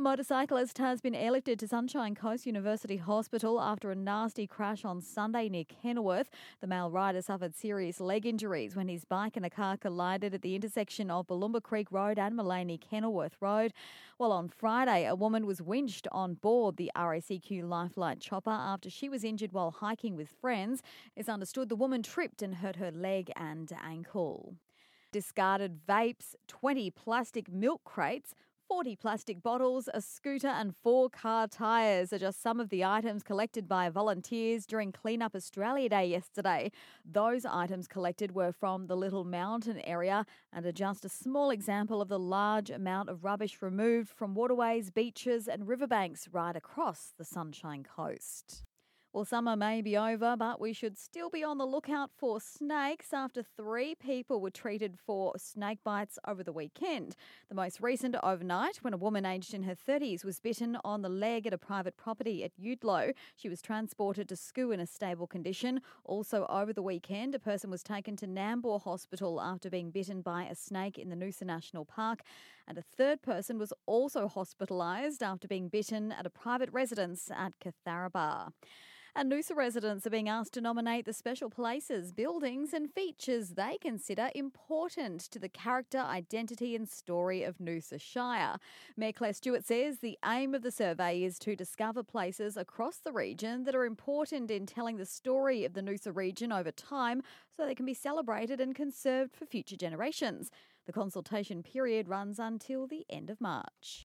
motorcyclist has been airlifted to Sunshine Coast University Hospital after a nasty crash on Sunday near Kenilworth. The male rider suffered serious leg injuries when his bike and a car collided at the intersection of Balloomba Creek Road and Maleny Kenilworth Road. Well, on Friday, a woman was winched on board the RACQ Lifeline chopper after she was injured while hiking with friends. It's understood the woman tripped and hurt her leg and ankle. Discarded vapes, 20 plastic milk crates, 40 plastic bottles, a scooter and 4 car tyres are just some of the items collected by volunteers during Clean Up Australia Day yesterday. Those items collected were from the Little Mountain area and are just a small example of the large amount of rubbish removed from waterways, beaches and riverbanks right across the Sunshine Coast. Well, summer may be over, but we should still be on the lookout for snakes after 3 people were treated for snake bites over the weekend. The most recent overnight, when a woman aged in her 30s was bitten on the leg at a private property at Eudlo. She was transported to SCU in a stable condition. Also over the weekend, a person was taken to Nambour Hospital after being bitten by a snake in the Noosa National Park. And a third person was also hospitalised after being bitten at a private residence at Catharaba. And Noosa residents are being asked to nominate the special places, buildings and features they consider important to the character, identity and story of Noosa Shire. Mayor Claire Stewart says the aim of the survey is to discover places across the region that are important in telling the story of the Noosa region over time so they can be celebrated and conserved for future generations. The consultation period runs until the end of March.